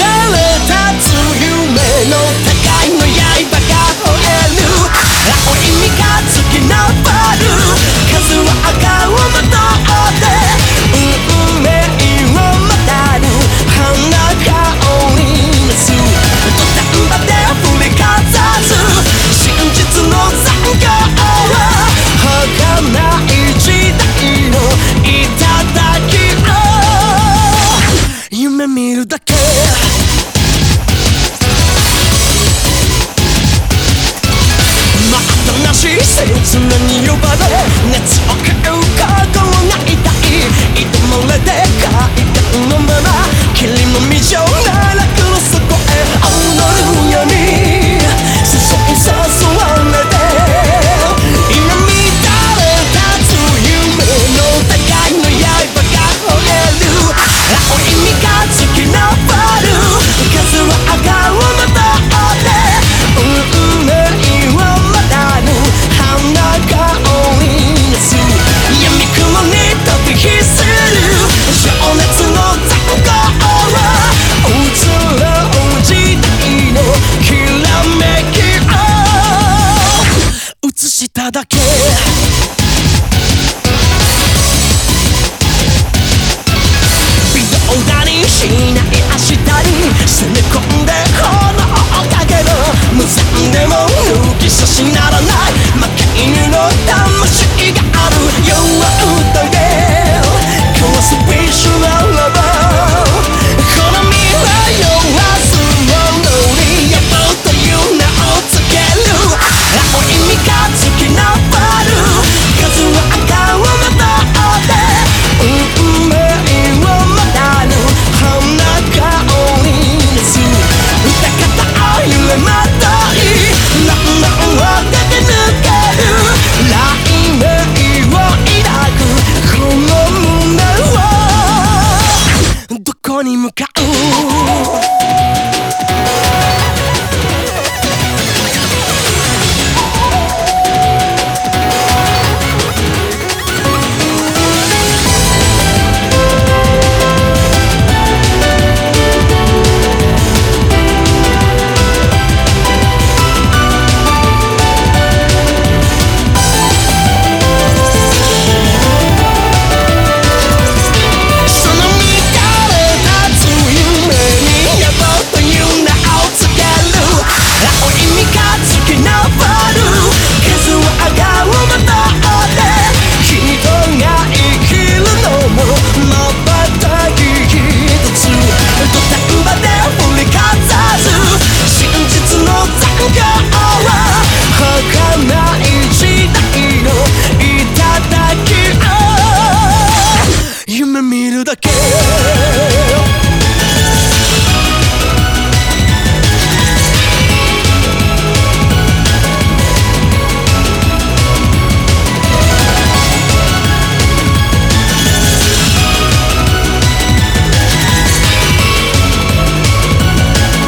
れ立つ夢の互いの刃が吠える青い三日月のバル数は赤をまとって運命をまたる花香りなす土壇場で振りかざす真実の残響は儚い時代の頂きを夢見るだけ切なに呼ばれ熱を食う覚悟が痛い挑まれて階段のまま霧の未情な楽の底へ踊るように誘い誘われて今乱れ立つ夢の互いの刃が吠える青い三日月のバル数は赤をまとって運命をまたる花香りなす闇雲に飛び火する情熱の残光は移ろう時代のきらめきを映しただけ微動だにしない明日に攻め込んで炎をかける無残でも抜き差しならない負け犬の魂がある弱歌で壊すビジュアルラバーこの未来を明日のにやぼという名をつける青い三日月のバル数は赤をまとって運命をまたる花香りなす歌方を揺れまとい何々を駆け抜ける雷鳴を抱くこの胸はどこに向かう夢見るだけ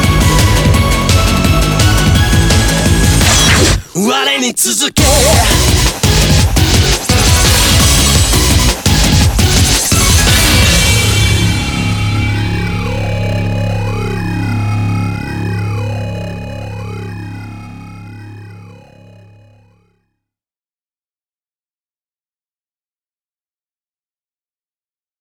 我に続け